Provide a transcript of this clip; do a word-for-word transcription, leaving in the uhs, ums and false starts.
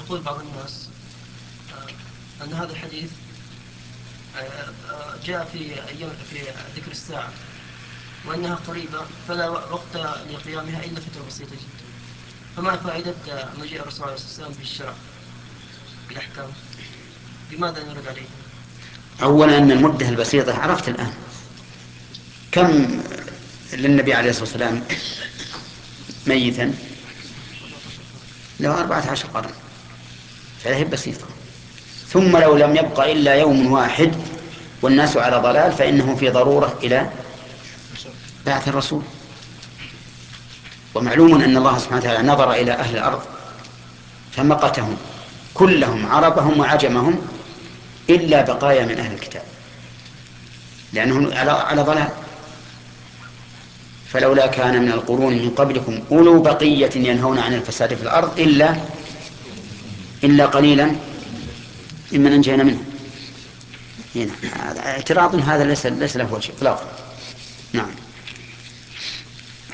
يقول بعض الناس آه، أن هذا الحديث آه، آه، جاء في أيام في ذكر الساعة وأنها قريبة فلا وقت لقيامها إلا فترة بسيطة جدا، فما فائدة مجيء الرسول عليه الصلاة والسلام بالشرع بالأحكام؟ لماذا نرد عليه؟ أولا أن المدة البسيطة عرفت الآن كم للنبي عليه الصلاة والسلام ميتا؟ له أربعة عشر قرن، فهي بسيطة. ثم لو لم يبق إلا يوم واحد والناس على ضلال فإنه في ضرورة إلى بعث الرسول. ومعلوم أن الله سبحانه وتعالى نظر إلى أهل الأرض فمقتهم كلهم عربهم وعجمهم إلا بقايا من أهل الكتاب لأنهم على على ضلال. فلولا كان من القرون من قبلكم أولو بقية ينهون عن الفساد في الأرض إلا إلا قليلا ممن أنجينا منهم. هنا اعتراض هذا ليس ليس له وجه إطلاقا. نعم.